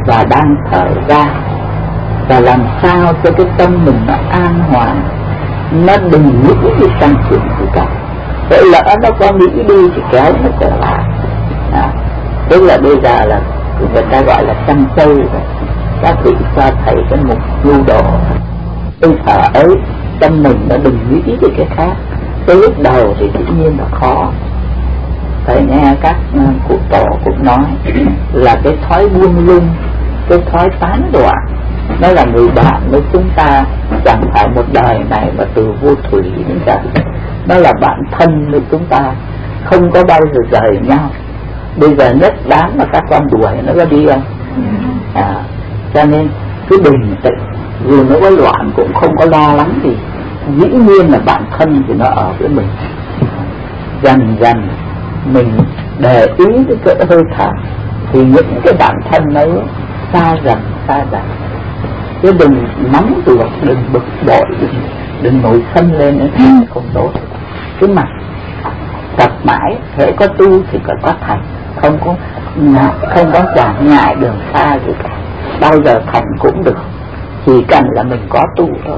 và đang thở ra, và làm sao cho cái tâm mình nó an hòa, nó đừng nghĩ đi sang chuyện gì cả. Vậy lỡ nó có nghĩ đi thì kéo nó trở lại. Tức là bây giờ là người ta gọi là chăm châu, các vị cho thầy cái mục nhu đồ. Cái thở ấy, tâm mình nó đừng nghĩ đi cái khác. Cái lúc đầu thì tự nhiên là khó. Thầy nghe các cụ tổ cũng nói là cái thói buông lung, cái thói tán đoạn, nó là người bạn với chúng ta, chẳng phải một đời này mà từ vô thủy đến giờ. Nó là bạn thân với chúng ta, không có bao giờ rời nhau. Bây giờ nhất đáng mà các con đuổi nó có đi không? Cho nên cứ bình tĩnh, dù nó có loạn cũng không có lo lắng gì. Dĩ nhiên là bạn thân thì nó ở với mình. Dần dần mình để ý đến cái hơi thở thì những cái bạn thân ấy xa dần. Chứ đừng nóng ruột, đừng bực bội, đừng nổi sân lên nữa thì không tốt. Cứ mặt tập mãi, hễ có tu thì có thành, không có quản ngại đường xa gì cả, bao giờ thành cũng được, chỉ cần là mình có tu thôi.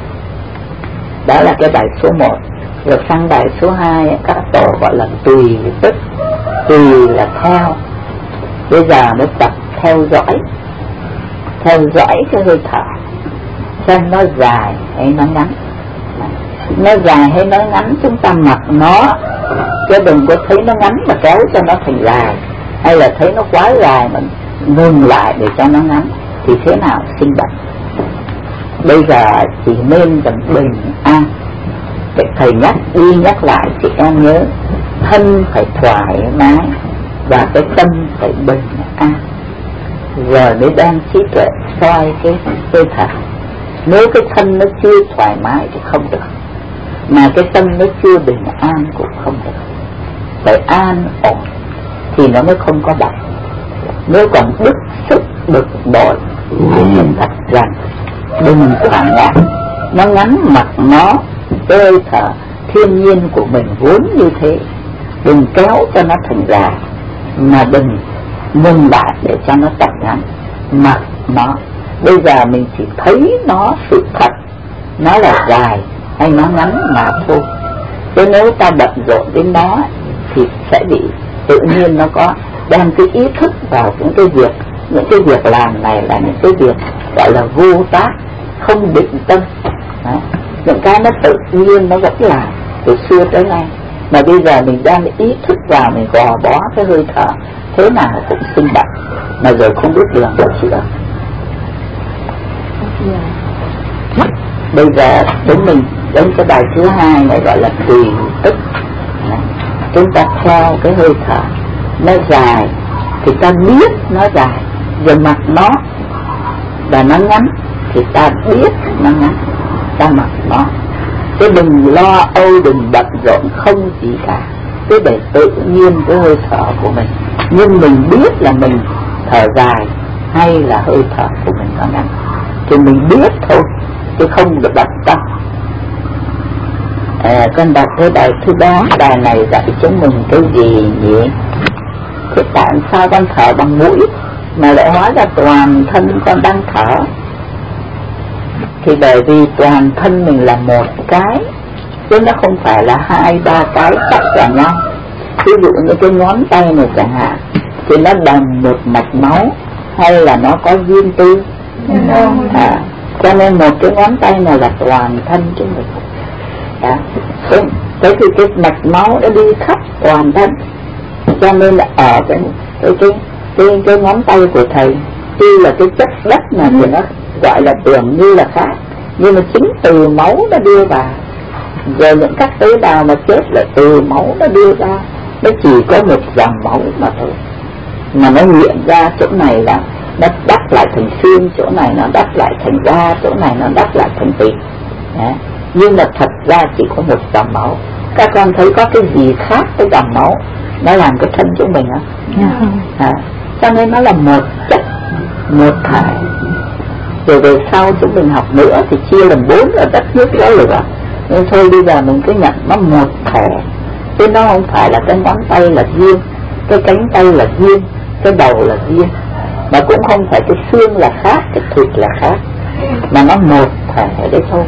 Đó là cái bài số 1. Rồi sang bài số 2 các tổ gọi là tùy tức. Tùy là theo. Bây giờ mới tập theo dõi cái hơi thở, xem nó dài hay nó ngắn. Nó dài hay nó ngắn chúng ta mặc nó, chứ đừng có thấy nó ngắn mà kéo cho nó thành dài, hay là thấy nó quá dài mà ngừng lại để cho nó ngắn, thì thế nào sinh bệnh. Bây giờ chỉ nên bình an. Thầy nhắc đi nhắc lại chị em nhớ, thân phải thoải mái và cái tâm phải bình an, rồi mới đang trí tuệ soi cái hơi thở. Nếu cái thân nó chưa thoải mái thì không được, mà cái tâm nó chưa bình an cũng không được. Phải an ổn thì nó mới không có bệnh. Nếu còn bức xúc bực bội thì mình đặt rằng đừng quản ngại, nó ngắn mặc nó, cái hơi thở thiên nhiên của mình vốn như thế, đừng kéo cho nó thành dài, mà đừng ngừng lại để cho nó tập ngắn. Mặc nó, bây giờ mình chỉ thấy nó sự thật, nó là dài hay nó ngắn mà thôi. Chứ nếu ta bận rộn đến nó thì sẽ bị tự nhiên nó có đem cái ý thức vào những cái việc làm này là những cái việc gọi là vô tác, không định tâm. Đấy. Những cái nó tự nhiên nó vẫn làm từ xưa tới nay, mà bây giờ mình đem ý thức vào, mình gò bó cái hơi thở, thế nào cũng sinh bệnh, mà rồi không biết đường để chữa. Bây giờ chúng mình đến cái bài thứ 2 này gọi là tùy tức. Chúng ta theo cái hơi thở, nó dài thì ta biết nó dài, rồi mặc nó, và nó ngắn thì ta biết nó ngắn, ta mặc nó. Chứ đừng lo âu, đừng bận rộn không gì cả, cứ để tự nhiên cái hơi thở của mình. Nhưng mình biết là mình thở dài hay là hơi thở của mình có ngắn thì mình biết thôi, chứ không được bận tâm. Con đọc cái bài thứ 3, bài này dạy chúng mình cái gì nhỉ? Thế tại sao con thở bằng mũi mà lại hóa ra toàn thân con đang thở? Thì bởi vì toàn thân mình là một cái, chứ nó không phải là 2-3 cái cắt vào nhau. Ví dụ như cái ngón tay này chẳng hạn, thì nó đồng một mạch máu hay là nó có duyên tư? Cho nên một cái ngón tay này là toàn thân chúng mình. Thế thì cái mạch máu nó đi khắp toàn thân, cho nên là ở cái ngón tay của thầy tuy là cái chất đất mà thì nó gọi là tưởng như là khác, nhưng mà chính từ máu nó đưa vào, rồi những các tế bào mà chết là từ máu nó đưa ra, nó chỉ có một dòng máu mà thôi, mà nó hiện ra chỗ này là nó đắp lại thành xương, chỗ này nó đắp lại thành da, chỗ này nó đắp lại thành thịt. Nhưng mà thật ra chỉ có một dòng máu. Các con thấy có cái gì khác với dòng máu nó làm cái thân chúng mình không? Cho nên nó là một chất, một thể. Rồi về sau chúng mình học nữa thì chia làm 4 ở đất nước đó lửa. Nhưng thôi bây giờ mình cứ nhận nó một thể, chứ nó không phải là cái ngón tay là riêng, cái cánh tay là riêng, cái đầu là riêng, mà cũng không phải cái xương là khác, cái thịt là khác, mà nó một thể đấy thôi.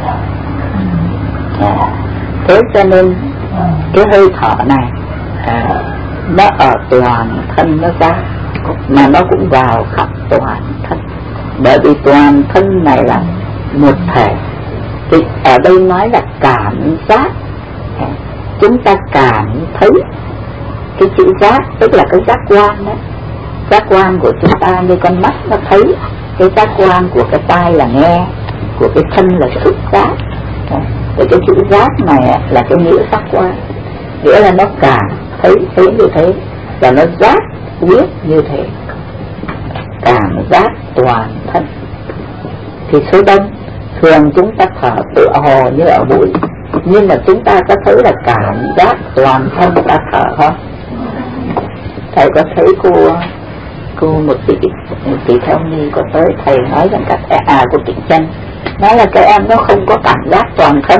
Thế cho nên cái hơi thở này nó ở toàn thân nó ra, mà nó cũng vào khắp toàn thân, bởi vì toàn thân này là một thể. Thì ở đây nói là cảm giác, chúng ta cảm thấy. Cái chữ giác tức là cái giác quan đấy, giác quan của chúng ta như con mắt nó thấy, cái giác quan của cái tai là nghe, của cái thân là xúc giác. Cái chữ giác này là cái nghĩa giác quan, nghĩa là nó cảm thấy như thế, và nó giác biết như thế, cảm giác toàn thân. Thì số đông thường chúng ta thở tự hồ như ở mũi, nhưng mà chúng ta có thấy là cảm giác toàn thân ta thở không? Thầy có thấy cô một tỷ theo ni có tới thầy nói rằng các của Tịnh Chân nói là các em nó không có cảm giác toàn thân.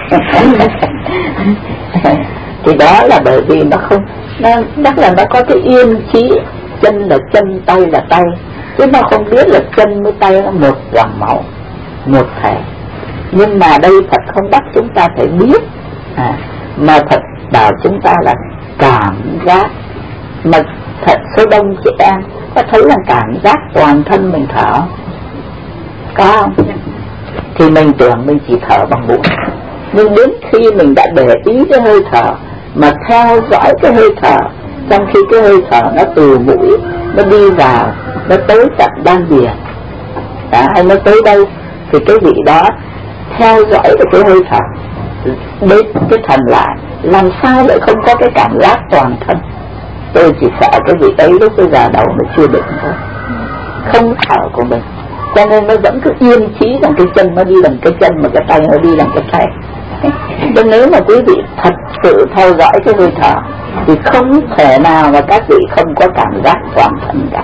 Thì đó là bởi vì nó không, nó chắc là nó có cái yên trí, chân là chân, tay là tay, chứ nó không biết là chân với tay nó một dòng máu, một thể. Nhưng mà đây Phật không bắt chúng ta phải biết, mà Phật bảo chúng ta là cảm giác. Mà thật số đông chị em có thấy là cảm giác toàn thân mình thở có không? Thì mình tưởng mình chỉ thở bằng mũi, nhưng đến khi mình đã để ý cái hơi thở mà theo dõi cái hơi thở, trong khi cái hơi thở nó từ mũi nó đi vào, nó tới tận đan điền hay nó tới đâu, thì cái vị đó theo dõi được cái hơi thở đến cái thần lại, làm sao lại không có cái cảm giác toàn thân. Tôi chỉ sợ cái vị ấy lúc bây giờ đầu nó chưa định thôi, không thở của mình, cho nên nó vẫn cứ yên trí rằng cái chân nó đi bằng cái chân, mà cái tay nó đi bằng cái tay. Cho nếu mà quý vị thật sự theo dõi cái hơi thở thì không thể nào mà các vị không có cảm giác toàn thân cả.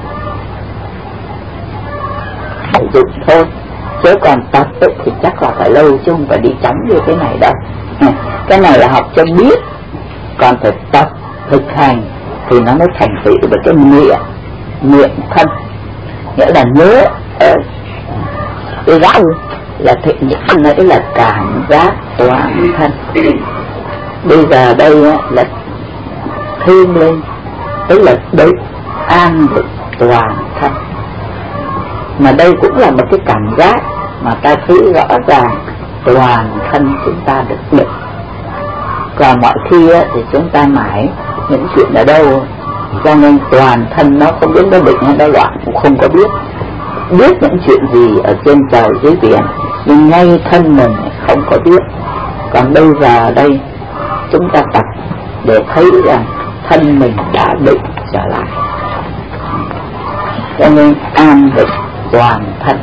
Phải dụng thôi, chứ còn tập ấy thì chắc là phải lâu chứ không phải đi chấm như thế này đâu. Cái này là học cho biết, còn phải tập thực hành thì nó mới thành tựu với cái niệm thân, nghĩa là nhớ cái gạo là thực những nãy là cảm giác toàn thân. Bây giờ đây là thêm lên, tức là đấy an được toàn thân, mà đây cũng là một cái cảm giác mà ta thấy rõ ràng toàn thân chúng ta được định. Còn mọi khi thì chúng ta mãi những chuyện ở đâu, cho nên toàn thân nó không biết nó định hay nó loạn cũng không có biết những chuyện gì ở trên trời dưới biển, nhưng ngay thân mình không có biết. Còn bây giờ đây chúng ta tập để thấy rằng thân mình đã định trở lại, cho nên an định toàn thân.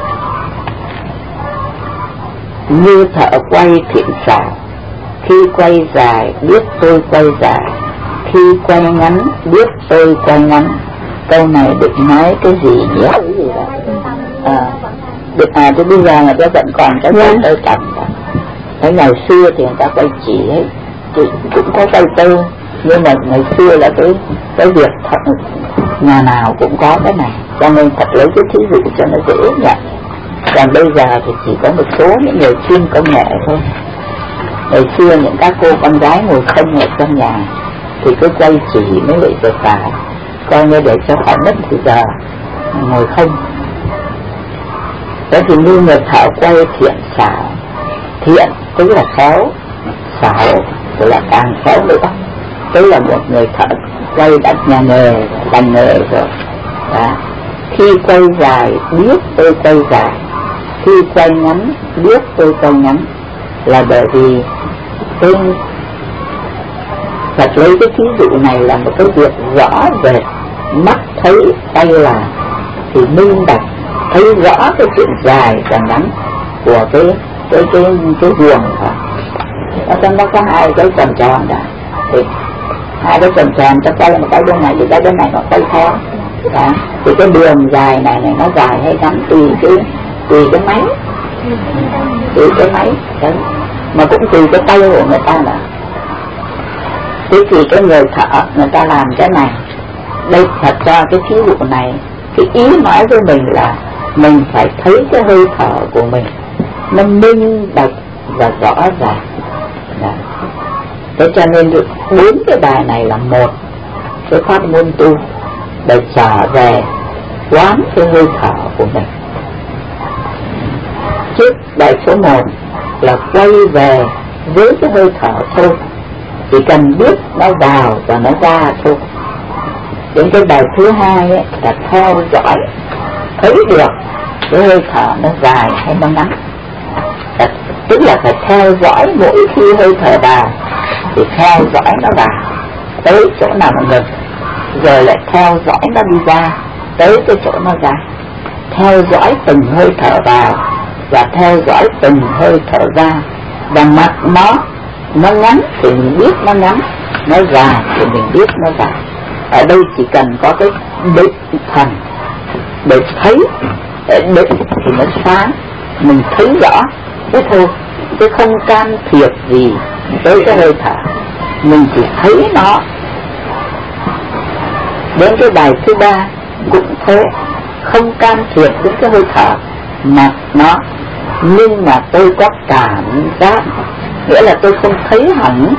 Như thợ quay thiện xảo, khi quay dài biết tôi quay dài, khi quay ngắn biết tôi quay ngắn. Câu này định nói cái gì nhỉ? Thì bây giờ người ta vẫn còn cái tơ tằm. Cái ngày xưa thì người ta quay chỉ ấy, thì cũng có quay tơ, nhưng mà ngày xưa là cái việc thật, nhà nào cũng có cái này, cho nên thật lấy cái thí dụ cho nó dễ nhận. Còn bây giờ thì chỉ có một số những người chuyên công nghệ thôi. Ngày xưa những các cô con gái ngồi không ở trong nhà thì cứ quay chỉ mới lại được phải, coi như để cho khỏi mất thì giờ ngồi không. Thế thì như người thợ quay thiện xảo, thiện tức là khéo, xảo tức là càng khéo nữa, tức là một người thợ quay đã nhà nghề, lành nghề rồi. Khi quay dài biết tôi quay dài, khi quay ngắn biết tôi quay ngắn, là bởi vì tôi thật lấy cái thí dụ này là một cái việc rõ về mắt thấy tay làm thì minh bạch, thấy rõ cái chuyện dài và ngắn của cái guồng thôi. Ở trong đó có hai cái tròn tròn đã, thì hai cái tròn tròn cho quay một cái bên này thì cái bên này nó quay theo. Thì cái đường dài này nó dài hay ngắn tùy cái máy, đấy. Mà cũng tùy cái tay của người ta nữa. Thế thì cái người thợ người ta làm cái này, đây thật ra cái thí dụ này Cái ý nói với mình là mình phải thấy cái hơi thở của mình nó minh bạch và rõ ràng. Thế cho nên 4 cái bài này là một cái pháp môn tu để trở về quán cái hơi thở của mình. Trước bài số 1 là quay về với cái hơi thở thôi, chỉ cần biết nó vào và nó ra thôi. Đến cái bài thứ 2 ấy, là theo dõi, thấy được cái hơi thở nó dài hay nó ngắn. Tức là phải theo dõi mỗi khi hơi thở vào thì theo dõi nó vào tới chỗ nào mà ngừng, rồi lại theo dõi nó đi ra tới cái chỗ nó ra. Theo dõi từng hơi thở vào và theo dõi từng hơi thở ra. Và mặt nó ngắn thì mình biết nó ngắn, nó dài thì mình biết nó dài. Ở đây chỉ cần có cái định thần để thấy, để định thì nó sáng, mình thấy rõ thế thôi, chứ không can thiệp gì tới cái hơi thở, mình chỉ thấy nó. Đến cái bài thứ 3 cũng thế, không can thiệp đến cái hơi thở mà nó, nhưng mà tôi có cảm giác, nghĩa là tôi không thấy hẳn,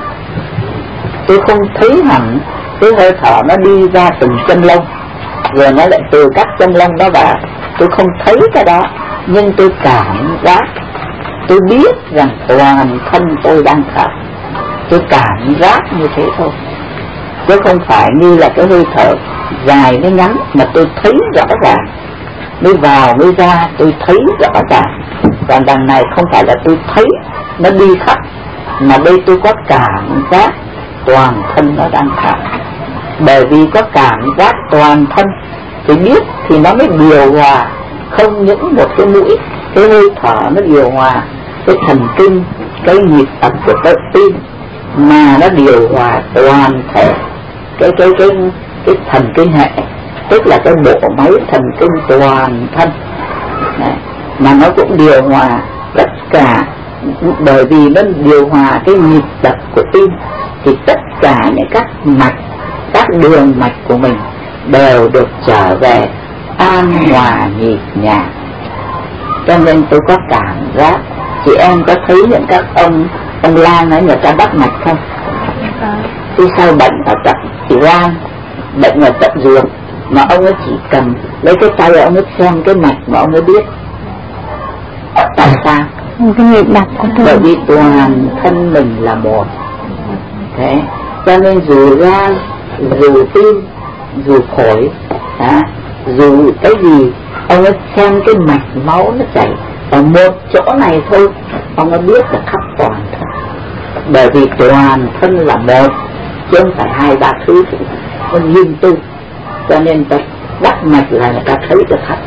cái hơi thở nó đi ra từng chân lông rồi nó lại từ các chân lông đó vào. Tôi không thấy cái đó, nhưng tôi cảm giác, tôi biết rằng toàn thân tôi đang thở. Tôi cảm giác như thế thôi, chứ không phải như là cái hơi thở dài với ngắn mà tôi thấy rõ ràng, mới vào mới ra tôi thấy rõ ràng. Còn đằng này không phải là tôi thấy nó đi khắp, mà đây tôi có cảm giác toàn thân nó đang thở. Bởi vì có cảm giác toàn thân thì biết thì nó mới điều hòa, không những một cái mũi, cái hơi thở nó điều hòa cái thần kinh, cái nhịp đập của cơ tim, mà nó điều hòa toàn thể cái thần kinh hệ, tức là cái bộ máy thần kinh toàn thân. Đấy. Mà nó cũng điều hòa tất cả, bởi vì nó điều hòa cái nhịp đập của tim thì tất cả những các mạch, các đường mạch của mình đều được trở về an hòa nhịp nhàng. Cho nên tôi có cảm giác. Chị em có thấy những các ông Lan ấy, người ta bắt mạch không? Khi sau bệnh ở tận chị Lan, bệnh ở tận ruột, mà ông ấy chỉ cầm lấy cái tay ông ấy xem cái mạch mà ông ấy biết. Tại sao? Cái nhịp đập của tôi. Bởi vì toàn thân mình là một. Thế cho nên dù gan, dù tim, dù phổi, dù cái gì, ông ấy xem cái mạch máu nó chảy ở một chỗ này thôi, ông ấy biết là khắp toàn thân. Bởi vì toàn thân là một, chứ không phải 2-3 thứ nó liên tu. Cho nên ta bắt mạch là người ta thấy được khắp.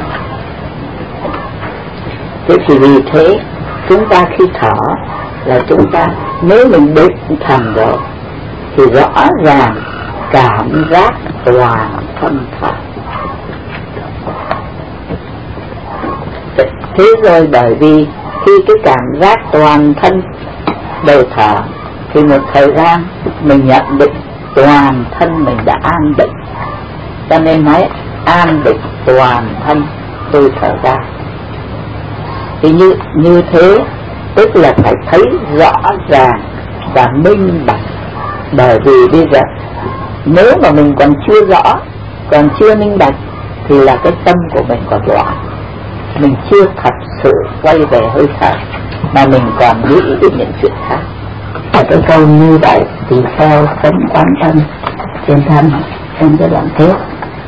Thế thì vì thế chúng ta khi thở là chúng ta, nếu mình định thần rồi thì rõ ràng cảm giác toàn thân thở. Thế rồi bởi vì khi cái cảm giác toàn thân đều thở thì một thời gian mình nhận định toàn thân mình đã an định, cho nên nói an định toàn thân tôi thở ra. Thì như thế tức là phải thấy rõ ràng và minh bạch. Bởi vì bây giờ nếu mà mình còn chưa rõ, còn chưa minh bạch thì là cái tâm của mình còn loạn, mình chưa thật sự quay về hơi thở mà mình còn nghĩ đến những chuyện khác. Ở cái câu như vậy thì theo sống quán thân trên thân trong cái đoạn kết.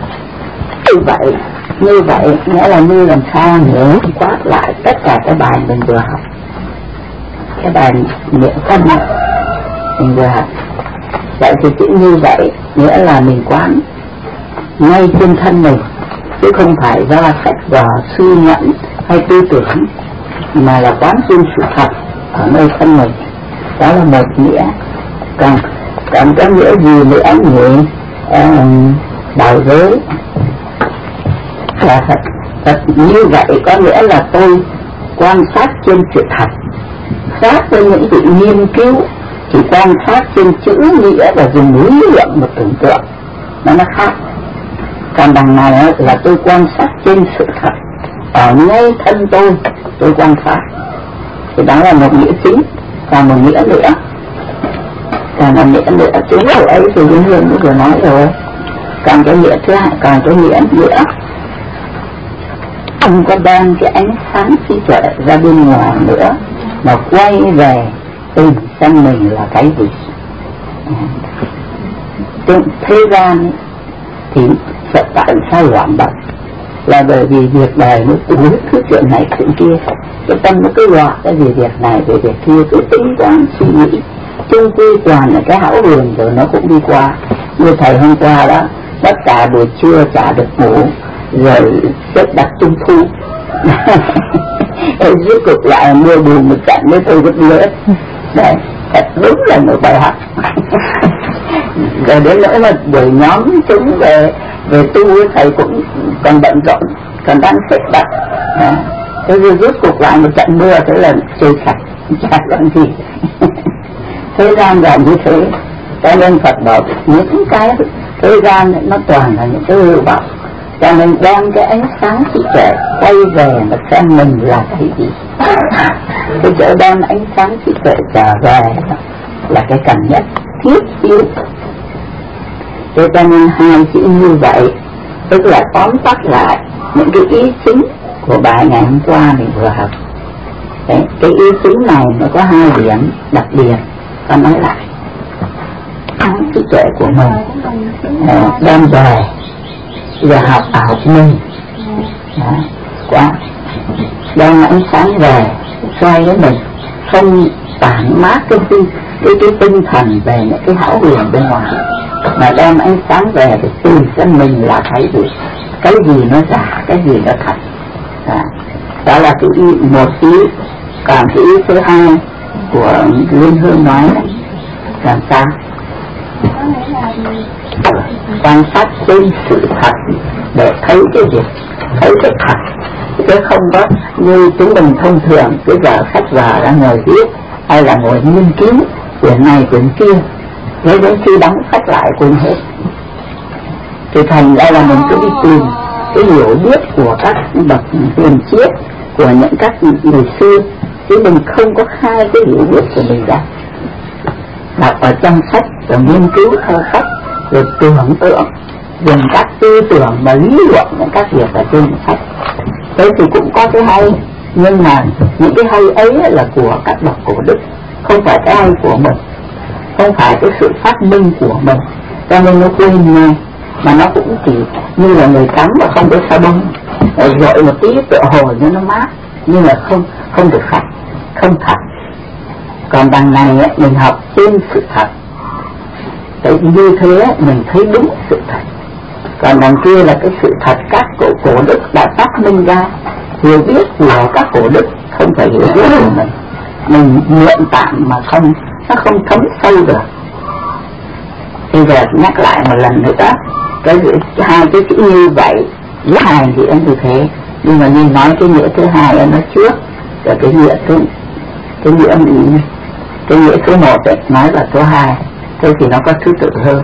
Như vậy nghĩa là như làm sao nữa quát lại tất cả cái bài mình vừa học, cái bài niệm thân mình vừa học. Vậy thì chữ như vậy nghĩa là mình quán ngay trên thân mình, chứ không phải do sách vở suy ngẫm hay tư tưởng, mà là quán trên sự thật ở nơi thân mình. Đó là một nghĩa. Còn có nghĩa gì nữa nhỉ? Đạo giới là thật như vậy có nghĩa là tôi quan sát trên sự thật, khác với những sự nghiên cứu chỉ quan sát trên chữ nghĩa và dùng lý luận một tưởng tượng, nó khác. Còn đằng này là tôi quan sát trên sự thật ở ngay thân tôi quan sát. Thì đó là một nghĩa chính. Còn một nghĩa nữa, chính điều ấy thì Liên Hương cũng vừa nói rồi. Còn cái nghĩa thứ hai, còn cái nghĩa nữa, không có đem cái ánh sáng trí tuệ ra bên ngoài nữa, mà quay về tìm xem mình là cái gì. Thế gian thì tại sao loạn động, là bởi vì việc đời nó cuốn cứ chuyện này chuyện kia, cái tâm nó cứ loạn cái gì việc này về việc kia, cứ tính toán suy nghĩ, chung quy toàn là cái hão huyền rồi nó cũng đi qua. Như thầy hôm qua đó, tất cả buổi trưa chả được ngủ, rồi xếp đặt trung thu rốt cuộc lại mua buồn một trận với tôi rất lớn. Đấy, thật đúng là một bài học. Rồi đến nỗi là buổi nhóm chúng về tu, thầy cũng còn bận rộn, còn đang xếp đặt. Thế rồi rốt cuộc lại một trận mưa, thế là trôi sạch, chả làm gì. Thế gian là như thế, cho nên Phật bảo những cái thế gian nó toàn là những cái hư vọng. Cho nên đem cái ánh sáng trí tuệ quay về mà xem mình là cái gì. Cái chỗ đem ánh sáng trí tuệ trở về là cái cần nhất, thiết yếu. Thế cho nên hai chữ như vậy, tức là tóm tắt lại những cái ý chính của bài ngày hôm qua mình vừa học. Đấy, cái ý chính này nó có hai điểm đặc biệt. Ta nói lại sáng trí tuệ của mình đem về giờ học ảo mình quá đem ánh sáng về xoay với mình, không tản mát cái tinh thần về những cái hão huyền bên ngoài, mà đem ánh sáng về để tìm xem mình là cái gì nó giả, cái gì nó thật. Đó là cái ý một ý. Còn cái ý thứ hai của Liên Hương nói này, làm sao quan sát trên sự thật để thấy cái việc, thấy cái thật, chứ không có như chúng mình thông thường cái giờ sách vở đã ngồi viết hay là ngồi nghiên cứu quyển này quyển kia, thế đến khi đóng sách lại quên hết. Thì thành ra là mình cứ đi tìm cái hiểu biết của các bậc hiền triết, của những các người xưa, chứ mình không có khai cái hiểu biết của mình ra. Đọc ở trong sách rồi nghiên cứu theo sách, rồi tưởng tượng, dùng các tư tưởng và lý luận những các việc ở trên sách. Thế thì cũng có cái hay, nhưng mà những cái hay ấy là của các bậc cổ đức, không phải cái hay của mình, không phải cái sự phát minh của mình, cho nên nó quên ngay. Mà nó cũng chỉ như là người tắm mà không có sa bông, rội một tí tựa hồ cho nó mát, nhưng mà không được sạch, không thật. Còn đằng này mình học trên sự thật, tại như thế mình thấy đúng sự thật. Còn đằng kia là cái sự thật các cổ đức đã phát minh ra, hiểu biết của các cổ đức, không phải hiểu biết của mình mượn tạm mà nó không thấm sâu được. Bây giờ nhắc lại một lần nữa, hai cái chữ như vậy với hai nghĩa như thế, nhưng mà như nói cái nghĩa thứ hai là nó trước, rồi cái nghĩa thứ một ấy, nói là số hai, thế thì nó có thứ tự hơn.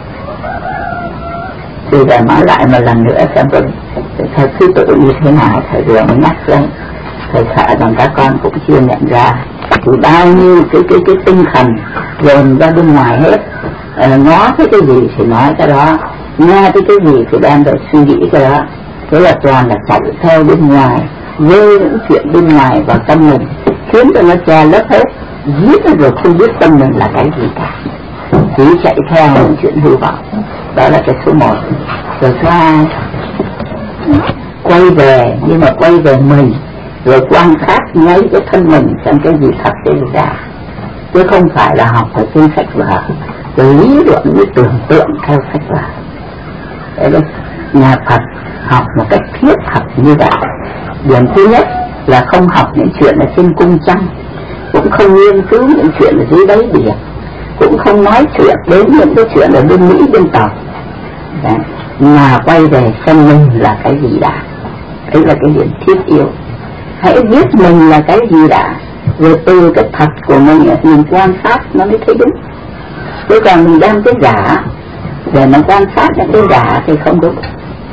Bây giờ nói lại một lần nữa xem theo thứ tự như thế nào, thầy vừa mới nhắc lên, thầy sợ rằng các con cũng chưa nhận ra. Thì bao nhiêu cái tinh thần dồn ra bên ngoài hết, ngó thấy cái gì thì nói cái đó, nghe thấy cái gì thì đem về suy nghĩ cái đó. Thế là toàn là chạy theo bên ngoài, vê những chuyện bên ngoài vào tâm mình, khiến cho nó che lấp hết, giết rồi không biết tâm mình là cái gì cả, chỉ chạy theo những chuyện hư vọng. Đó là cái số một. Rồi số hai, quay về, nhưng mà quay về mình, rồi quan sát ngay cái thân mình xem cái gì thật cái gì giả, chứ không phải là học ở trên sách vở, rồi lý luận với tưởng tượng theo sách vở. Đấy là nhà Phật học một cách thiết thực như vậy. Điểm thứ nhất là không học những chuyện ở trên cung trăng, cũng không nghiên cứu những chuyện ở dưới đáy biển, cũng không nói chuyện đến những cái chuyện ở bên Mỹ bên Tàu. Đấy, mà quay về xem mình là cái gì đã. Đấy là cái điểm thiết yếu. Hãy biết mình là cái gì đã, rồi từ cái thật của mình quan sát nó mới thấy đúng. Chứ còn mình đem cái giả để mà quan sát những cái giả thì không đúng.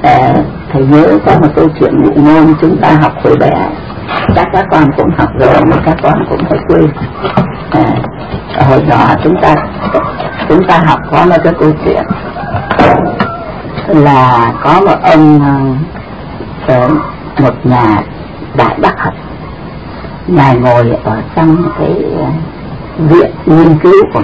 Thầy nhớ có một câu chuyện ngụ ngôn chúng ta học hồi bé, chắc các con cũng học rồi mà các con cũng phải quên. Hồi nhỏ chúng ta học có một cái câu chuyện là có một ông một nhà đại bác học, ngài ngồi ở trong cái viện nghiên cứu của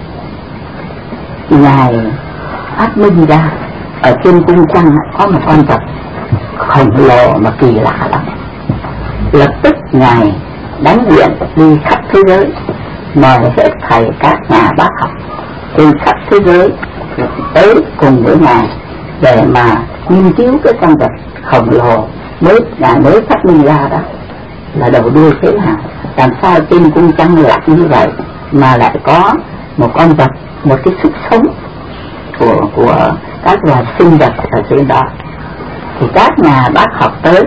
ngài phát minh ra ở trên cung trăng có một con vật khổng lồ mà kỳ lạ lắm. Lập tức ngài đánh điện đi khắp thế giới, mời hết thầy các nhà bác học trên khắp thế giới tới cùng với ngài để mà nghiên cứu cái con vật khổng lồ ngài mới phát minh ra đó là đầu đuôi thế nào, làm sao trên cung trăng lạnh như vậy mà lại có một con vật, một cái sức sống của các loài sinh vật ở trên đó. Thì các nhà bác học tới,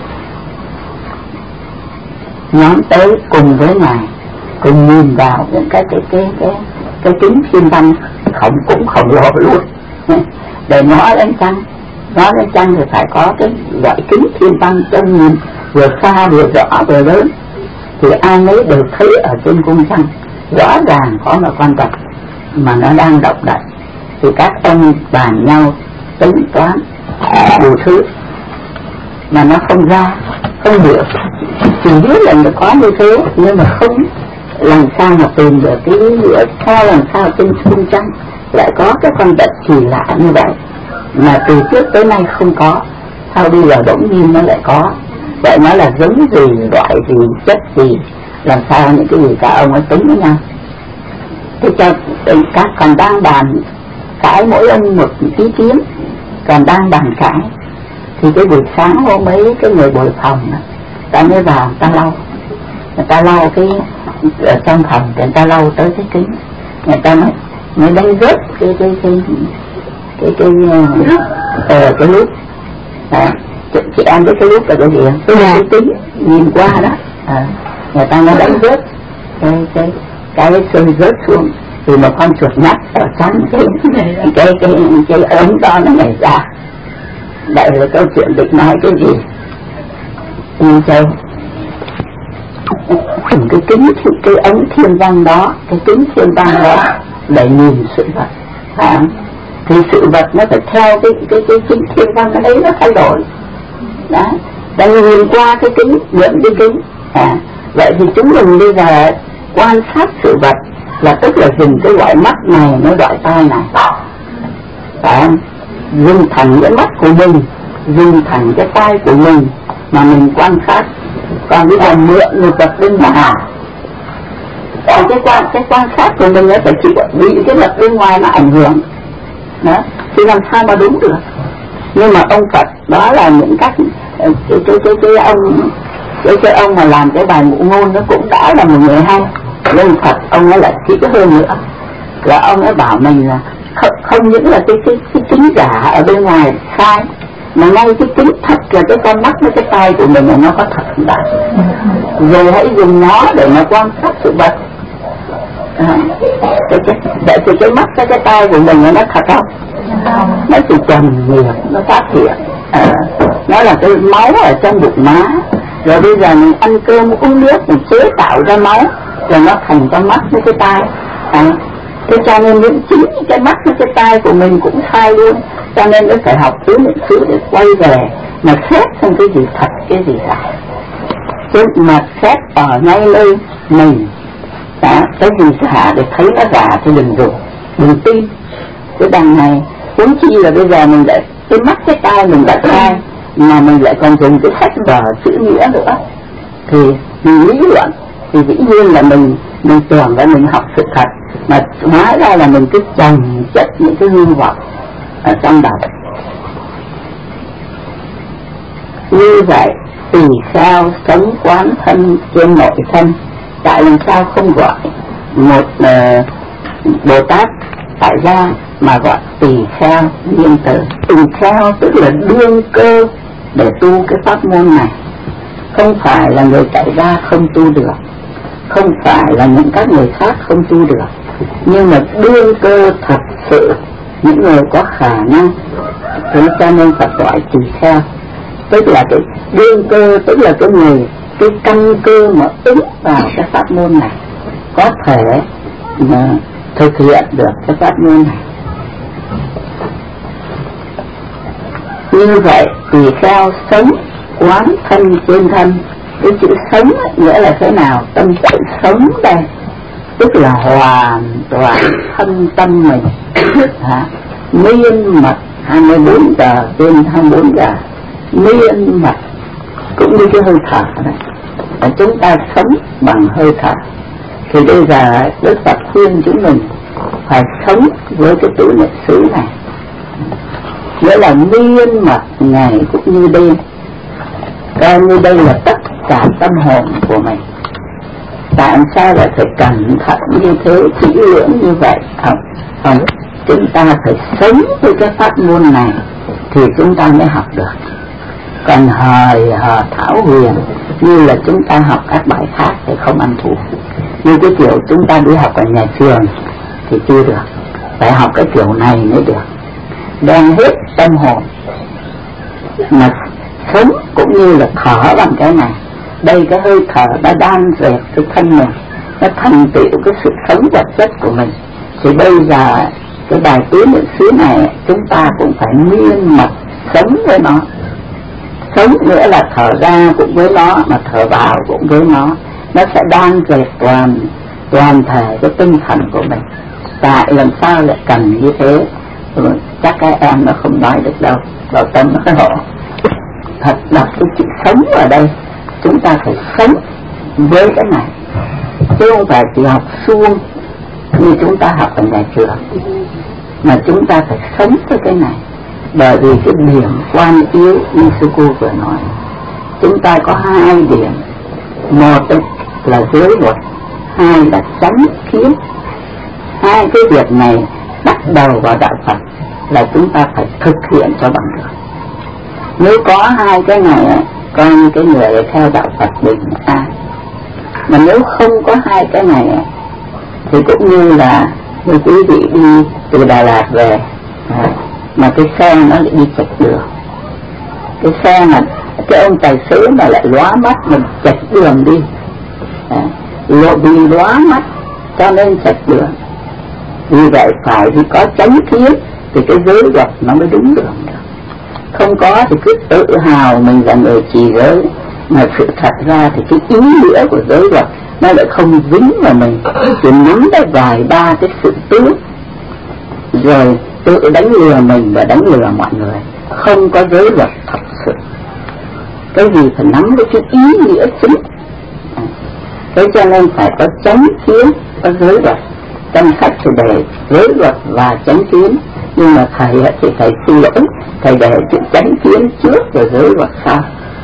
nhóm tới cùng với ngài, cùng nhìn vào những cái kính thiên văn cũng khổng lồ luôn. Để ngó lên trăng thì phải có cái loại kính thiên văn trông nhìn vừa xa vừa rõ vừa lớn, thì ai nấy đều thấy ở trên cung trăng rõ ràng có một con vật mà nó đang động đậy. Thì các ông bàn nhau tính toán đủ thứ mà nó không ra, không hiểu, chỉ biết là nó có như thế nhưng mà không làm sao mà tìm được cái ý nghĩa sao làm sao trên cung trăng lại có cái con vật kỳ lạ như vậy mà từ trước tới nay không có, sao bây giờ bỗng nhiên nó lại có. Vậy nó là giống gì, loại gì, chất gì, làm sao những cái gì cả ông ấy tính với nhau. Thế cho các còn đang bàn cãi, mỗi ông một ý kiến, còn đang bàn cãi thì cái buổi sáng hôm ấy cái người bồi phòng ta mới vào người ta lau cái ở trong phòng, người ta lau tới cái kính, người ta mới đánh rớt cái lúp. Chị em biết cái lúp là cái gì không? Cái kính nhìn qua đó, người ta mới đánh rớt cái rơi rớt xuống thì một con chuột nhắt ở trong cái ống đó nó nhảy ra. Đây là câu chuyện định nói cái gì? Nhìn xem cái kính, cái ống thiên văn đó, cái kính thiên văn đó để nhìn sự vật, thì sự vật nó phải theo cái kính thiên văn ở đấy nó thay đổi. Đó, đang nhìn qua cái kính, mượn cái kính. Vậy thì chúng mình bây giờ quan sát sự vật là tức là dùng cái loại mắt này với loại tai này, dùng thẳng cái mắt của mình, dùng thẳng cái tai của mình mà mình quan sát. Còn bây giờ mượn một vật bên ngoài, cái quan sát của mình nó phải chịu bị cái vật bên ngoài nó ảnh hưởng đó, thì làm sao mà đúng được. Nhưng mà ông Phật đó là những cách cái ông mà làm cái bài ngụ ngôn nó cũng đã là một người hay. Nhưng Phật ông ấy lại kỹ hơn nữa là ông ấy bảo mình là không những là cái kính giả ở bên ngoài sai, mà ngay cái kính thật là cái con mắt với cái tai của mình là nó có thật không đã. Rồi hãy dùng nó để mà quan sát sự vật. Vậy thì cái mắt với cái tai của mình nó thật không? Nó chỉ trầm nghiệp, nó phát hiện nó là cái máu ở trong bụng má. Rồi bây giờ mình ăn cơm uống nước, mình chế tạo ra máu, rồi nó thành con mắt với cái tai. Thế cho nên những chính cái mắt với cái tai của mình cũng sai luôn. Cho nên nó phải học tứ niệm xứ để quay về mà xét xem cái gì thật, cái gì giả. Chứ mà xét ở ngay nơi mình cái gì giả để thấy nó giả thì đừng dùng, đừng tin. Cái đằng này huống chi là bây giờ mình lại cái mắt cái tai mình đã sai, mà mình lại còn dùng cái sách vở chữ nghĩa nữa, thì mình lý luận thì dĩ nhiên là mình tưởng là mình học sự thật, mà hóa ra là mình cứ chồng chất những cái hư vọng ở trong đầu. Như vậy tỳ kheo sống quán thân trên nội thân, tại làm sao không gọi một Bồ Tát tại gia mà gọi tỳ kheo nghiêm tử. Tỳ kheo tức là đương cơ để tu cái pháp môn này, không phải là người tại gia không tu được, không phải là những các người khác không tu được, nhưng mà đương cơ thật sự những người có khả năng, thế cho nên Phật gọi tỳ kheo, tức là cái đương cơ, tức là cái người, cái căn cơ mà ứng vào cái pháp môn này có thể thực hiện được cái pháp môn này. Như vậy tỳ kheo sống quán thân trên thân. Cái chữ sống nghĩa là thế nào? Tâm sự sống đây, tức là hoàn toàn thân tâm mình miên mật 24 giờ trên 24 giờ, miên mật cũng như cái hơi thở này. Chúng ta sống bằng hơi thở. Thì bây giờ Đức Phật khuyên chúng mình phải sống với cái tứ niệm xứ này, nghĩa là miên mật ngày cũng như đêm, coi như đây là tất cả tâm hồn của mình. Tại sao lại phải cẩn thận như thế, kỹ lưỡng như vậy? Không, chúng ta phải sống với cái pháp môn này thì chúng ta mới học được. Còn hời hợt thảo huyền như là chúng ta học các bài khác thì không ăn thua. Như cái kiểu chúng ta đi học ở nhà trường thì chưa được, phải học cái kiểu này mới được, đem hết tâm hồn mà sống cũng như là thở bằng cái này. Đây cái hơi thở đã đan dệt cái thân mình, nó thành tựu cái sự sống vật chất của mình. Thì bây giờ cái bài tứ niệm xứ này chúng ta cũng phải miên mật sống với nó. Sống nghĩa là thở ra cũng với nó, mà thở vào cũng với nó sẽ đan dệt toàn thể cái tinh thần của mình. Tại làm sao lại cần như thế? Chắc các em nó không nói được đâu, vào tâm nó hộ. Thật đọc cái chữ sống ở đây, chúng ta phải sống với cái này, chứ không phải chỉ học suông như chúng ta học ở nhà trường, mà chúng ta phải sống với cái này. Bởi vì cái điểm quan yếu như sư cô vừa nói, chúng ta có hai điểm. Một là giới luật, hai là chánh kiến. Hai cái việc này bắt đầu vào đạo Phật là chúng ta phải thực hiện cho bằng được. Nếu có hai cái này, coi như cái người theo đạo Phật bình an. Mà nếu không có hai cái này thì cũng như là như quý vị đi từ Đà Lạt về mà cái xe nó lại đi chệch đường. Cái xe mà cái ông tài xế mà lại lóa mắt mình chệch đường đi, vì lóa mắt cho nên chệch đường. Vì vậy phải thì có chánh kiến thì cái giới luật nó mới đúng đường được. Không có thì cứ tự hào mình là người trì giới, mà sự thật ra thì cái ý nghĩa của giới luật nó lại không dính vào mình, chỉ nắmได้vài ba cái sự tướng rồi tự đánh lừa mình và đánh lừa mọi người. Không có giới luật thật sự. Cái gì phải nắm với cái ý nghĩa chính. Thế cho nên phải có chánh kiến, có giới luật. Trong sách thì đề giới luật và chánh kiến, nhưng mà thầy thì thầy xin lỗi, thầy để chữ chánh kiến trước rồi giới luật sau.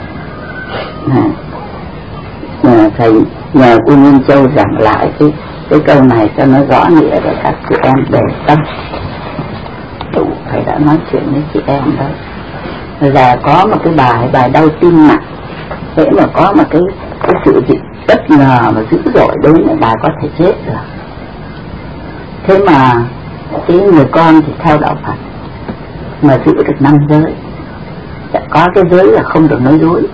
Thầy nhờ cô Minh Châu giảng lại cái câu này cho nó rõ nghĩa để các chị em để tâm. Thầy đã nói chuyện với chị em đó. Bây giờ có một cái bài đau tim nặng, thế mà có một cái sự gì bất ngờ mà dữ dội đến là bà có thể chết được. Thế mà cái người con thì theo đạo Phật mà giữ được 5 giới. Có cái giới là không được nói dối.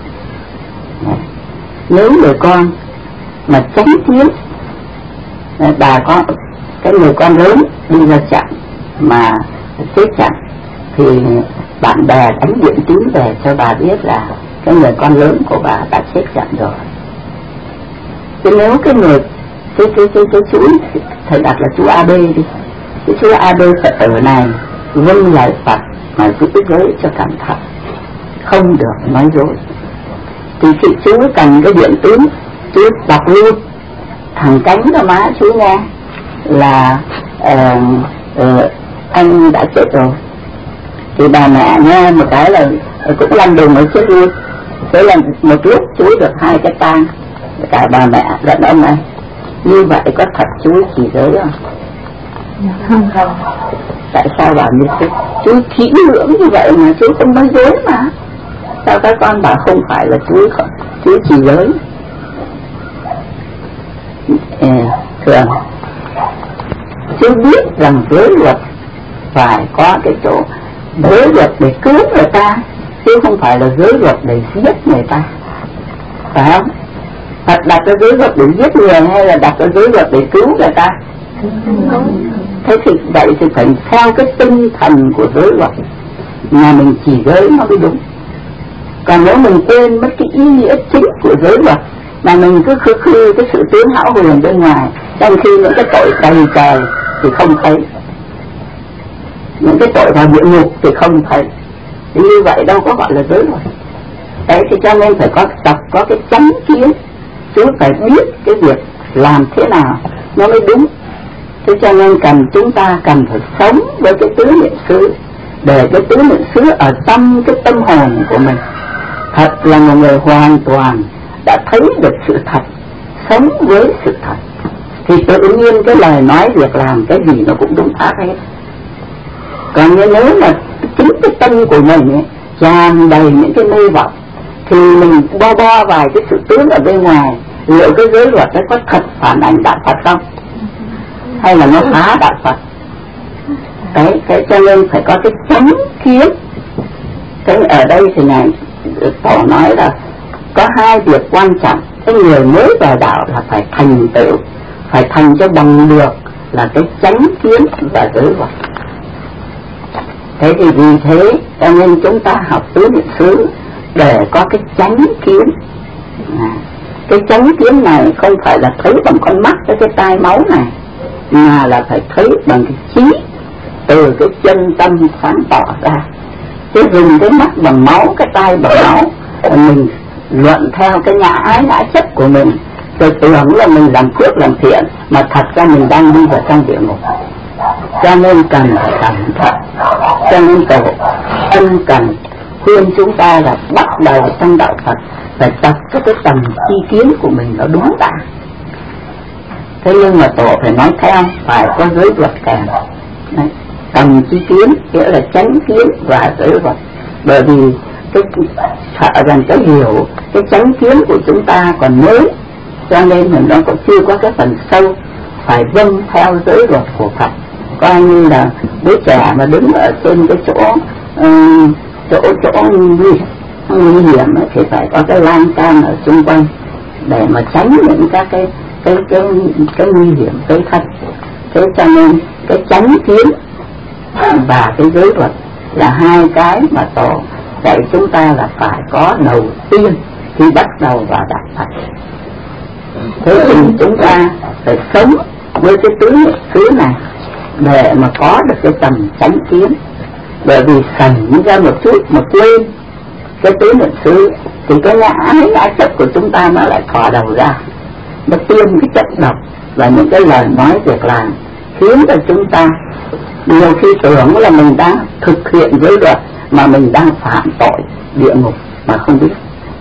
Nếu người con mà tránh kiến, bà có cái người con lớn đi ra chặng mà chết chặng thì bạn bè đánh điện tín về cho bà biết là cái người con lớn của bà đã chết chặng rồi. Thế nếu cái người cái chú thầy đặt là chú AB đi, cái chú AB Phật tử này vâng lời Phật mà giữ giới cho cẩn thận, không được nói dối, thì chị chú cần cái điện tín chú đọc luôn thằng cánh đó má chú nghe là anh đã chết rồi. Thì bà mẹ nghe một cái là cũng lăn đùng ở chết luôn. Thế là một lúc chú được 2 cái tang, cả bà mẹ lẫn ông này. Như vậy có thật chú chỉ giới không? Không. Tại sao bảo như thế? Chú kỹ lưỡng như vậy mà chú không nói dối mà. Sao các con bảo không phải là chú chỉ giới? Thường chú biết rằng giới luật phải có cái chỗ giới luật để cứu người ta, chứ không phải là giới luật để giết người ta, phải không? Phật đặt cái giới luật để giết người hay là đặt cái giới luật để cứu người ta? Thế thì vậy thì phải theo cái tinh thần của giới luật mà mình chỉ giới nó mới đúng. Còn nếu mình quên mất cái ý nghĩa chính của giới luật mà mình cứ khư cái sự tướng hão huyền bên ngoài, trong khi những cái tội đầy trời thì không thấy, những cái tội vào địa ngục thì không thấy, thì như vậy đâu có gọi là giới luật. Đấy thì cho nên phải có tập, có cái chánh kiến, chứ phải biết cái việc làm thế nào nó mới đúng. Thế cho nên chúng ta cần phải sống với cái tứ niệm xứ, để cái tứ niệm xứ ở trong cái tâm hồn của mình thật là một người hoàn toàn đã thấy được sự thật, sống với sự thật, thì tự nhiên cái lời nói việc làm cái gì nó cũng đúng ác hết. Còn nếu mà chính cái tâm của mình ấy, tràn đầy những cái mê vọng, thì mình bo vài cái sự tướng ở bên ngoài, liệu cái giới luật ấy có thật phản ảnh đạo Phật không? Hay là nó phá đạo Phật? Đấy, thế cho nên phải có cái chánh kiến. Thế ở đây thì này Tổ nói là có hai việc quan trọng. Cái người mới vào đạo là phải thành tựu, phải thành cho bằng được là cái chánh kiến và giới luật. Thế thì vì thế cho nên chúng ta học tứ niệm xứ để có cái chánh kiến. Cái chánh kiến này không phải là thấy bằng con mắt với cái tai máu này, mà là phải thấy bằng cái trí, từ cái chân tâm sáng tỏ ra. Chứ dùng cái mắt bằng máu, cái tai bằng máu, mình luận theo cái ngã ái ngã chấp của mình, rồi tưởng là mình làm phước làm thiện, mà thật ra mình đang đi vào trong địa ngục. Cho nên cần phải cẩn thận. Cho nên Tổ ân cần khuyên chúng ta là bắt đầu trong đạo Phật phải tập cái tầm chi kiến của mình nó đúng đã. Thế nhưng mà Tổ phải nói theo, phải có giới luật kèm. Tầm chi kiến nghĩa là chánh kiến và giới luật. Bởi vì cái sợ rằng cái hiểu cái chánh kiến của chúng ta còn mới, cho nên mình nó cũng chưa có cái phần sâu, phải vâng theo giới luật của Phật. Coi như là đứa trẻ mà đứng ở trên cái chỗ nguy hiểm thì phải có cái lan can ở xung quanh để mà tránh những các cái nguy hiểm tới thân. Thế cho nên cái chánh kiến và cái giới luật là hai cái mà Tổ dạy chúng ta là phải có đầu tiên khi bắt đầu vào đạo Phật. Thế thì chúng ta phải sống với cái tứ niệm xứ này để mà có được cái tầm chánh kiến. Bởi vì xảy ra một chút mà quên cái tứ niệm xứ thì cái ngã chấp của chúng ta nó lại thò đầu ra, nó tiêm cái chất độc và những cái lời nói việc làm, khiến cho chúng ta nhiều khi tưởng là mình đang thực hiện giới luật mà mình đang phạm tội địa ngục mà không biết.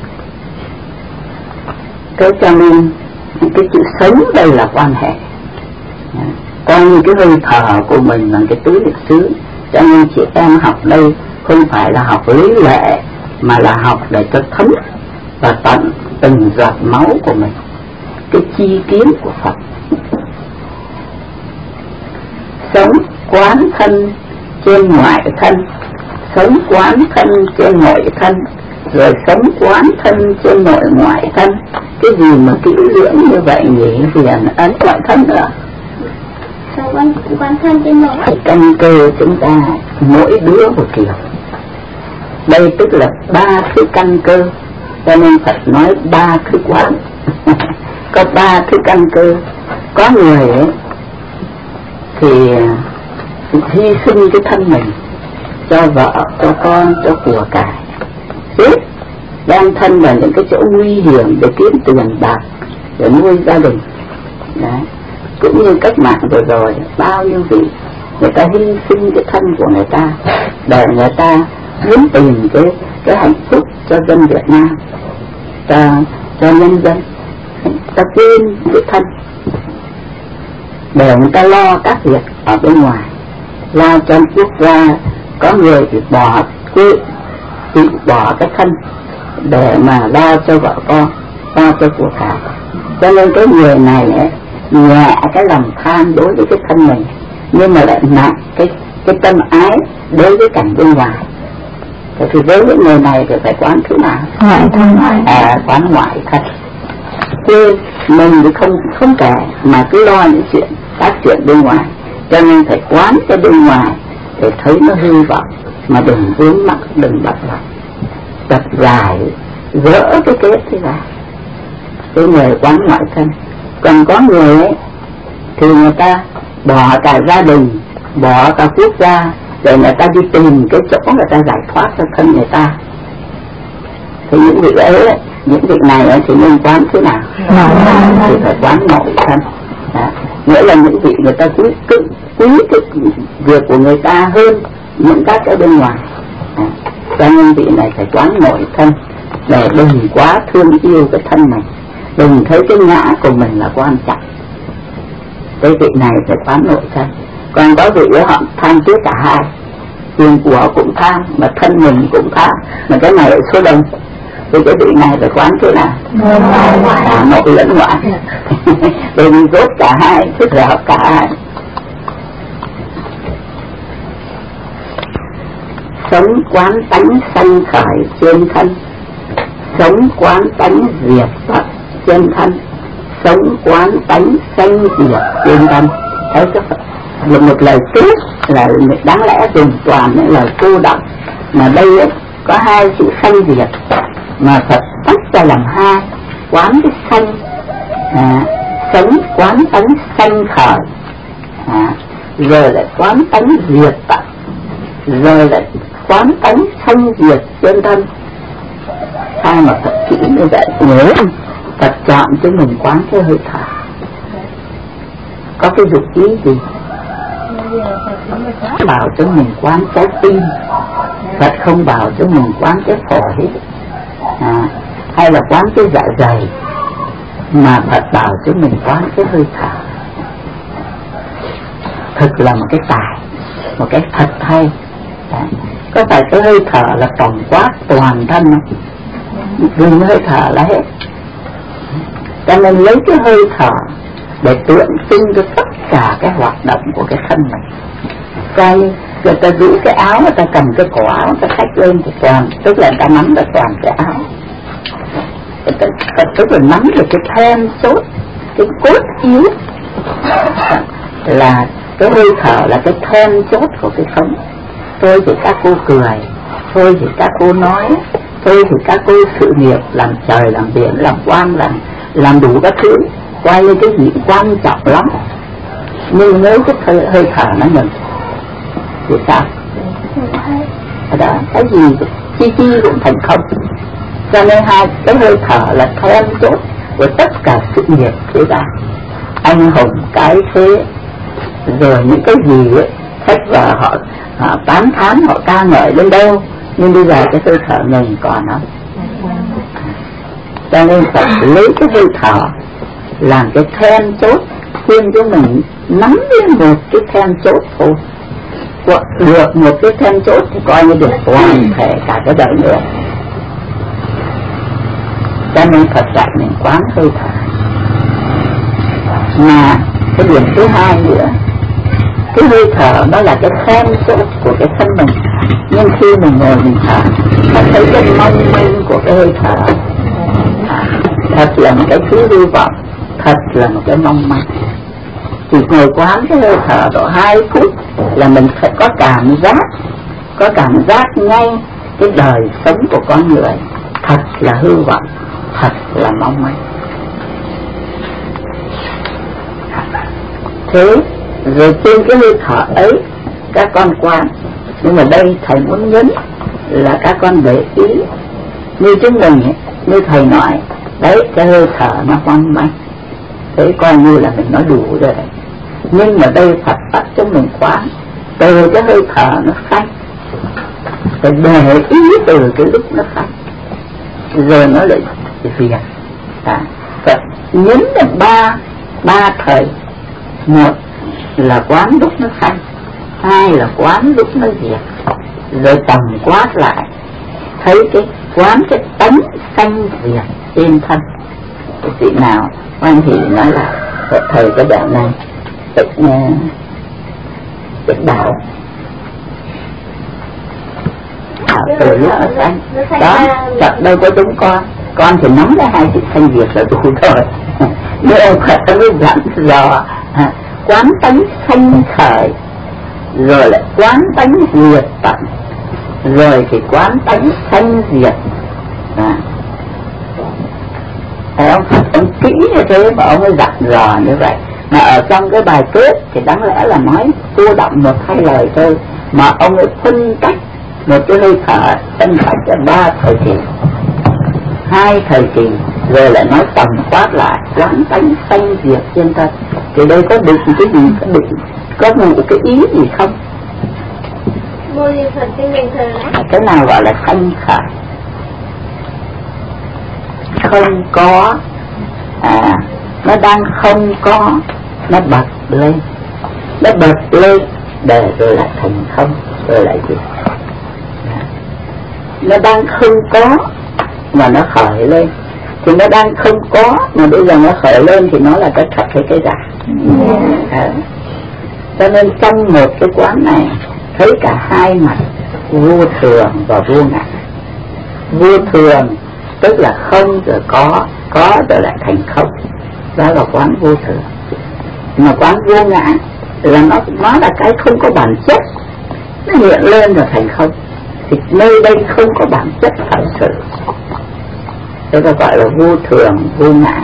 Thế cho nên cái chữ sống đây là quan hệ, coi như cái hơi thở của mình là cái tứ niệm xứ. Cho nên chị em học đây không phải là học lý lệ, mà là học để cho thấm và tận từng giọt máu của mình cái chi kiến của Phật. Sống quán thân trên ngoại thân, sống quán thân trên nội thân, rồi sống quán thân trên nội ngoại thân. Cái gì mà kỹ lưỡng như vậy nhỉ? Hiền ấn ngoại thân nữa. Quán thân trên nội. Căn cơ chúng ta mỗi đứa một kiểu. Đây tức là 3 thứ căn cơ, cho nên Phật nói 3 thứ quán. Có 3 thứ căn cơ. Có người ấy thì hy sinh cái thân mình cho vợ, cho con, cho của cải, chết đem thân vào những cái chỗ nguy hiểm để kiếm tiền bạc để nuôi gia đình. Đấy. Cũng như cách mạng vừa rồi, bao nhiêu vị người ta hy sinh cái thân của người ta để người ta muốn tìm cái hạnh phúc cho dân Việt Nam, cho nhân dân. Ta quên cái thân để người ta lo các việc ở bên ngoài, lo cho quốc gia. Có người thì bỏ quê, thì bỏ cái thân để mà lo cho vợ con, lo cho của cải. Cho nên cái người này ấy, nhẹ cái lòng tham đối với cái thân mình, nhưng mà lại nặng cái cái tâm ái đối với cảnh bên ngoài. Thì với những người này thì phải quán thứ nào? Ngoại thân. Quán ngoại thân. Chứ mình thì không kể mà cứ lo những chuyện, các chuyện bên ngoài. Cho nên phải quán cái bên ngoài để thấy nó hư vọng, mà đừng vướng mắc, đừng bắt lòng. Tập giải gỡ cái kết thế ra. Cái người quán ngoại thân. Còn có người ấy thì người ta bỏ cả gia đình, bỏ cả quốc gia để người ta đi tìm cái chỗ người ta giải thoát cho thân người ta. Thì những vị ấy, những vị này ấy, thì nên quán thế nào? Thì phải quán nội thân. Nghĩa là những vị người ta quý cái việc của người ta hơn những các cái bên ngoài. Cho nên vị này phải quán nội thân để đừng quá thương yêu cái thân này, đừng thấy cái ngã của mình là quan trọng. Cái vị này phải quán nội thân. Còn có vị ấy họ tham tiếc cả hai, tiền của cũng tham mà thân mình cũng tham, mà cái này ở số đông. Thì cái vị này phải quán thế nào? Cả nội lẫn ngoại. Bởi vì rốt cả hai, thích rõ cả hai. Sống quán tánh sanh khởi trên thân, sống quán tánh diệt tận trên thân, sống quán tánh sanh diệt trên thân. Thấy có một lời kết là đáng lẽ dùng toàn những lời cô đọng, mà đây ấy, có hai chữ sanh diệt mà Phật tách ra làm hai. Quán cái sanh, sống quán tánh sanh khởi, rồi lại quán tánh diệt tận, rồi lại quán tánh sanh diệt trên thân. Sao mà Phật kỹ như vậy? Nhớ Phật chọn cho mình quán cái hơi thở. Có cái dục ý gì? Bảo cho mình quán trái tim, Phật không bảo cho mình quán cái phổi, hay là quán cái dạ dày, mà Phật bảo cho mình quán cái hơi thở. Thực là một cái tài, một cái thật hay. Có phải cái hơi thở là tổng quát toàn thân không? Dùng hơi thở là hết. Cho nên lấy cái hơi thở để tượng trưng cho tất cả cái hoạt động của cái thân mình. Coi như người ta giữ cái áo, người ta cầm cái cổ áo, người ta xách lên thì toàn, tức là người ta nắm được toàn cái áo. Tức là nắm được cái then chốt, cái cốt yếu, là cái hơi thở là cái then chốt của cái sống. Thôi thì các cô cười, thôi thì các cô nói, thôi thì các cô sự nghiệp làm trời làm biển làm quan làm đủ các thứ, coi như cái gì quan trọng lắm. Nhưng nếu cái hơi thở nó ngừng thì sao? Ở đó cái gì chi cũng thành không. Cho nên hai cái hơi thở là then chốt của tất cả sự nghiệp thế gian. Anh hùng cái thế, rồi những cái gì ấy, sách vở họ tán thán, họ ca ngợi đến đâu, nhưng bây giờ cái hơi thở ngừng còn không. Cho nên phải lấy cái hơi thở làm cái then chốt, khuyên cho mình nắm lên một cái then chốt thôi. Được một cái then chốt thì coi như được toàn thể cả cái đời nữa. Cho nên Phật dạy mình quán hơi thở. Mà cái điểm thứ hai nữa, cái hơi thở nó là cái then chốt của cái thân mình. Nhưng khi mình ngồi mình thở, ta thấy cái mong manh của cái hơi thở, thật là một cái thứ hy vọng, thật là một cái mong manh. Chỉ ngồi quán cái hơi thở độ 2 phút là mình phải có cảm giác ngay cái đời sống của con người thật là hư vọng, thật là mong manh. Thế rồi trên cái hơi thở ấy các con quán. Nhưng mà đây thầy muốn nhấn là các con để ý như chúng mình ấy, như thầy nói đấy, cái hơi thở nó mong manh, thế coi như là mình nói đủ rồi đấy. Nhưng mà đây Phật bắt cho mình quán từ cái hơi thở nó phanh, phải để ý từ cái lúc nó phanh rồi nó lại việc. Phật nhấn là ba thời. Một là quán lúc nó phanh, hai là quán lúc nó diệt, rồi tổng quát lại thấy cái quán cái tánh sanh diệt trên thân. Cái vị nào Quan Thị nói là thầy cái đoạn này, cái đạo từ lúc nó sanh đó. Phật đâu có đúng con thì nắm lấy hai chữ sanh diệt là đủ rồi. Nếu ông Phật nó mới dặn dò quán tánh sanh khởi, rồi lại quán tánh diệt tận, rồi thì quán tánh sanh diệt. Ông Phật ông kỹ như thế mà ông ấy dặn dò như vậy. Mà ở trong cái bài kết thì đáng lẽ là nói cô động một hai lời thôi, mà ông ấy phân tách một cái hơi thở, phân tách là 3 thời kỳ, 2 thời kỳ, rồi lại nói tổng quát lại quán tánh sanh diệt trên thân. Thì đây có định cái gì, có một cái ý gì không? Cái nào gọi là sanh khởi? Không có, nó đang không có, nó bật lên, để rồi lại thành không, rồi lại gì? Nó đang không có mà nó khởi lên, thì nó đang không có mà bây giờ nó khởi lên thì nó là cái thật hay cái giả? Cho nên trong một cái quán này thấy cả hai mặt, vô thường và vô ngã. Vô thường tức là không rồi có rồi lại thành không, đó là quán vô thường. Mà quán vô ngã là nó là cái không có bản chất, nó hiện lên rồi thành không, thì nơi đây không có bản chất thật sự, thế ta gọi là vô thường vô ngã.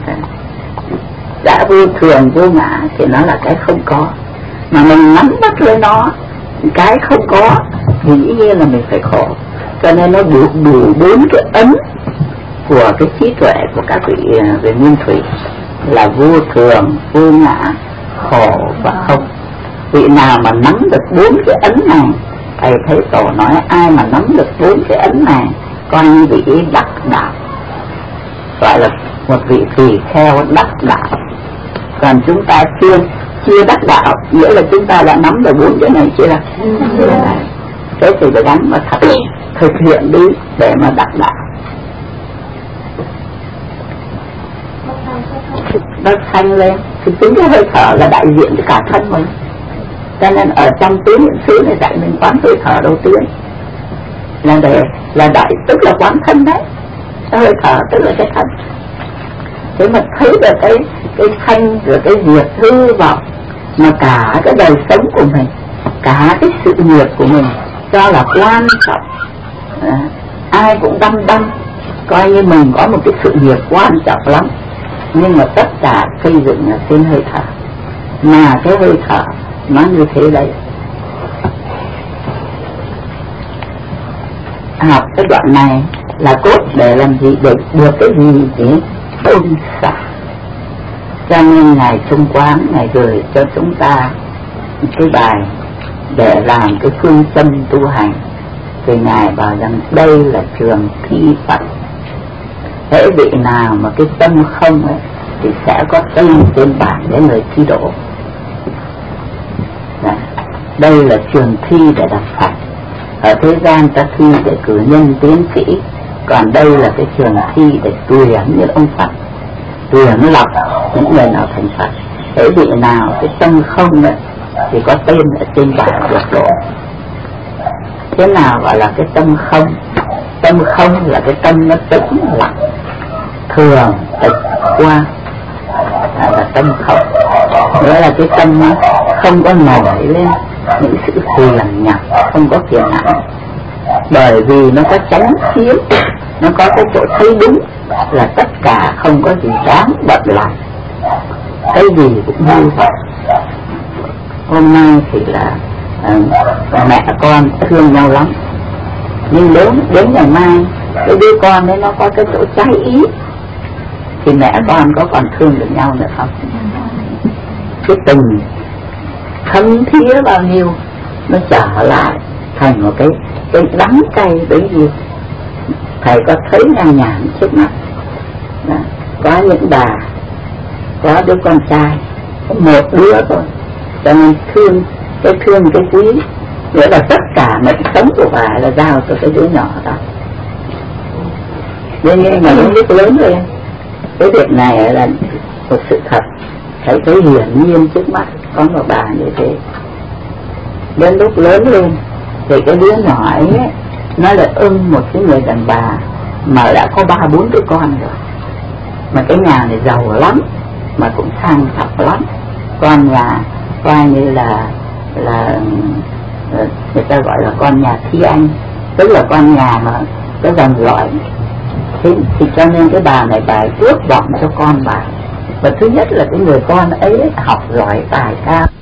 Đã vô thường vô ngã thì nó là cái không có, mà mình nắm bắt lấy nó cái không có thì dĩ nhiên là mình phải khổ. Cho nên nó đủ 4 cái ấn của cái trí tuệ của các vị về nguyên thủy là vô thường, vô ngã, khổ và không. Vị nào mà nắm được 4 cái ấn này, thầy thấy tổ nói ai mà nắm được 4 cái ấn này coi như vị ấy đắc đạo, gọi là một vị tỳ kheo đắc đạo. Còn chúng ta chưa đắc đạo, nghĩa là chúng ta đã nắm được 4 cái này chưa? Thế thì phải gắn mà thực hiện đi để mà đắc đạo. Nó sanh lên thì chính cái hơi thở là đại diện cho cả thân mình. Cho nên ở trong tứ niệm xứ này dạy mình quán hơi thở đầu tiên là đại, tức là quán thân đấy. Cái hơi thở tức là cái thân. Thế mà thấy được cái sanh rồi cái diệt hư vọng, mà cả cái đời sống của mình, cả cái sự nghiệp của mình cho là quan trọng. Ai cũng đăm coi như mình có một cái sự nghiệp quan trọng lắm, nhưng mà tất cả xây dựng ở trên hơi thở. Mà cái hơi thở nó như thế đấy. Học cái đoạn này là cốt để làm gì? Để được cái gì để buông xả. Cho nên Ngài Trung Quán Ngài gửi cho chúng ta cái bài để làm cái phương châm tu hành. Thì Ngài bảo rằng đây là trường thi Phật. Hễ vị nào mà cái tâm không ấy thì sẽ có tên trên bảng để người thi đỗ. Đây là trường thi để đặt Phật. Ở thế gian ta thi để cử nhân tiến sĩ, còn đây là cái trường thi để tuyển như ông Phật, tuyển lọc những người nào thành Phật. Hễ vị nào cái tâm không ấy thì có tên ở trên bảng được đỗ. Thế nào gọi là cái tâm không? Tâm không là cái tâm nó tĩnh lặng, thường tịch qua, là tâm không. Nghĩa là cái tâm nó không có nổi lên những sự phiền nhọc, không có phiền não, bởi vì nó có chánh chiếu, nó có cái chỗ thấy đúng là tất cả không có gì đáng bận lòng, cái gì cũng như vậy. Hôm nay thì là mẹ con thương nhau lắm, nhưng nếu đến ngày mai cái đứa con đấy nó có cái chỗ trái ý thì mẹ con có còn thương được nhau nữa không? Cái tình thấm thía bao nhiêu nó trở lại thành một cái đắng cay bấy nhiêu. Thầy có thấy nhan nhản trước mắt đó. Có những bà có đứa con trai có một đứa thôi, cho nên thương cái quý, nghĩa là tất cả mệnh sống của bà là giao cho cái đứa nhỏ đó. Nhưng mà đến lúc lớn lên, cái việc này là một sự thật, thầy thấy hiển nhiên trước mắt có một bà như thế. Đến lúc lớn lên thì cái đứa nhỏ ấy nó lại ưng một cái người đàn bà mà đã có 3-4 đứa con rồi, mà cái nhà này giàu lắm mà cũng sang trọng lắm, con nhà coi như là người ta gọi là con nhà thi anh, tức là con nhà mà có dòng dõi. Thì cho nên cái bà này bà ước vọng cho con bà, và thứ nhất là cái người con ấy học giỏi tài cao,